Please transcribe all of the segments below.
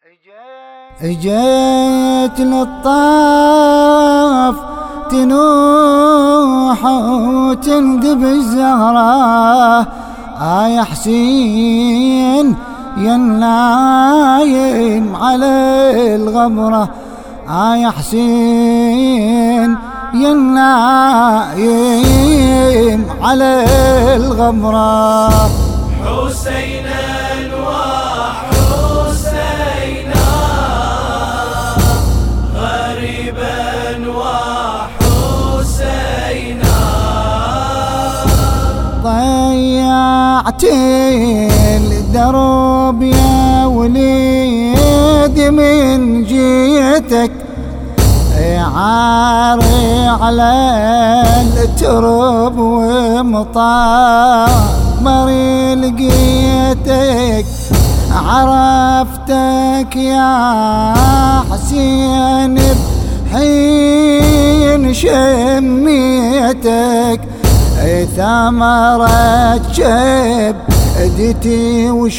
اجيت للطاف تنوح وتندب الزهرة، يا حسين يا النايم على الغبرة، يا حسين يا النايم على الغبرة. حسينا وحسينا غريبا وحسينا، ضيعت الدرب يا وليد من جيتك، عاري على الترب ومطامر لقيتك، عرفتك يا حسين بحين شميتك، ثمرة شبدتي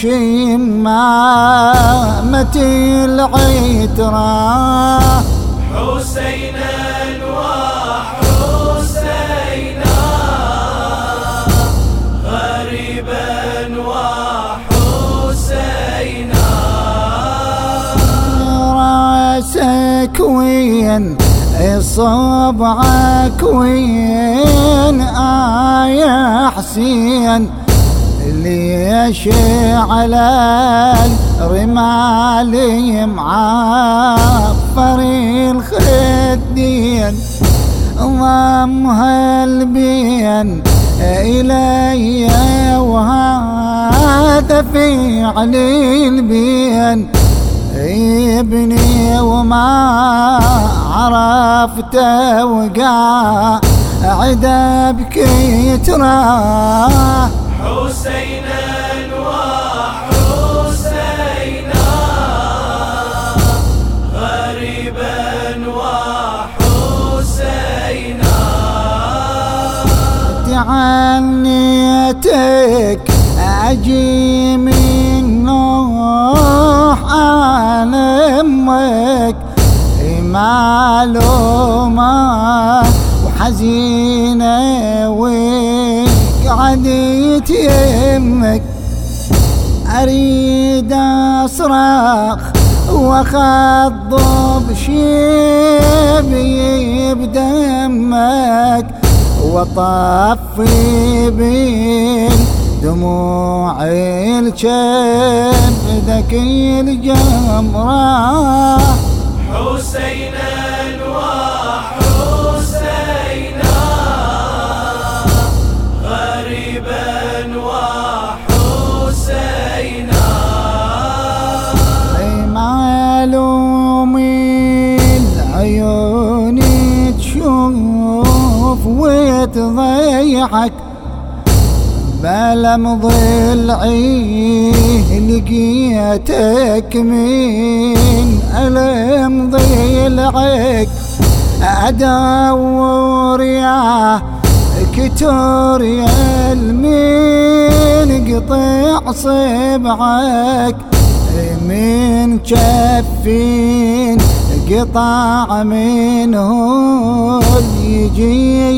وشمامتي العترة. حسينا وحسينا غريبا وحسينا، راسك وين صبعك وين يا حسين، ليش على الرمال معفر الخدين، ضمها البين إلي وهذا فعل البين، ابني وما عرفته وقاعد ابكي تراه. حسينا وحسينا غريبا وحسينا، تعنيتك اجي من نوح على امك، معلومة وحزينة وقعدت يمك، أريد أصرخ وأخضب شيبي بدمك، وطفي بين دموع الشبدك الجمرة. حسينا وحسينا غريبا وحسينا، معلوم العيون تشوف وتضيعك، بلا ضلعي لقيتك من ألم ضلعك، أدور يا كتور يا المين قطع صبعك، من كفين قطع منه يجي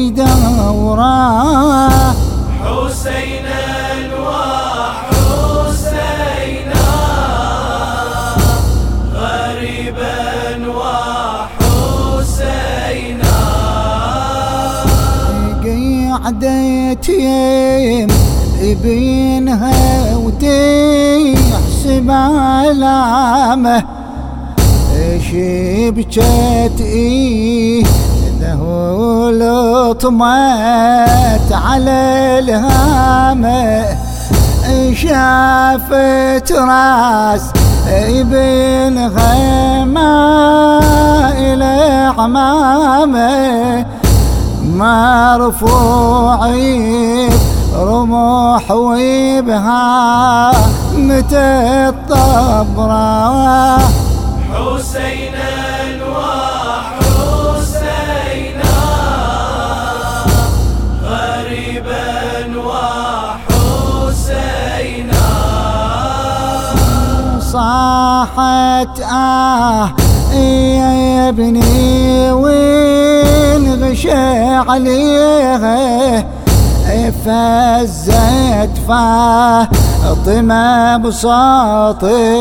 يدوره. حسينا وحسينا غريبا وحسينا، قعدت يم بينها وتحسب علامه، شبكت ذهو لطمت على الهامة، شافت راس ابن غيمة إلى عمامه، مرفوعي رموح وبها متى الطبرة. حسينا وحسينا غريبا وحسينا، صار صاحت يا ابني والغشى عليه فزت فاطمة بصوت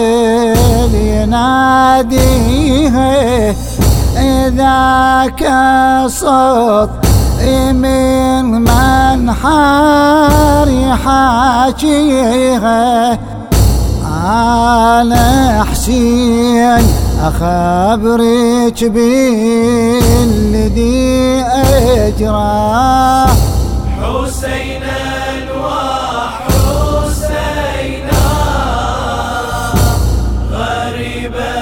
يناديه ذاك صوت من منحار يحاكيه أنا حسين أخبرك بالذي أجراه حسينا وحسينا غريبا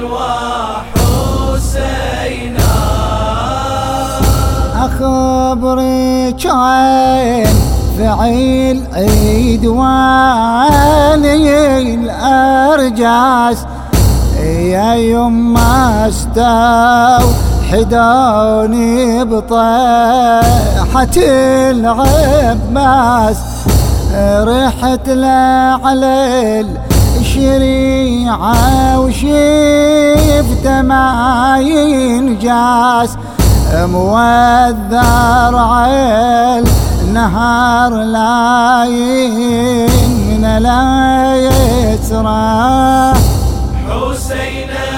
وحسينا أخبرك عن فعيل عدواني الأرجاس يا يما استوحدوني بطيحة العباس رحت له على الشريعة وشفت ما ينجاس موذر عيل نهار لاين من لا يسرى حسينا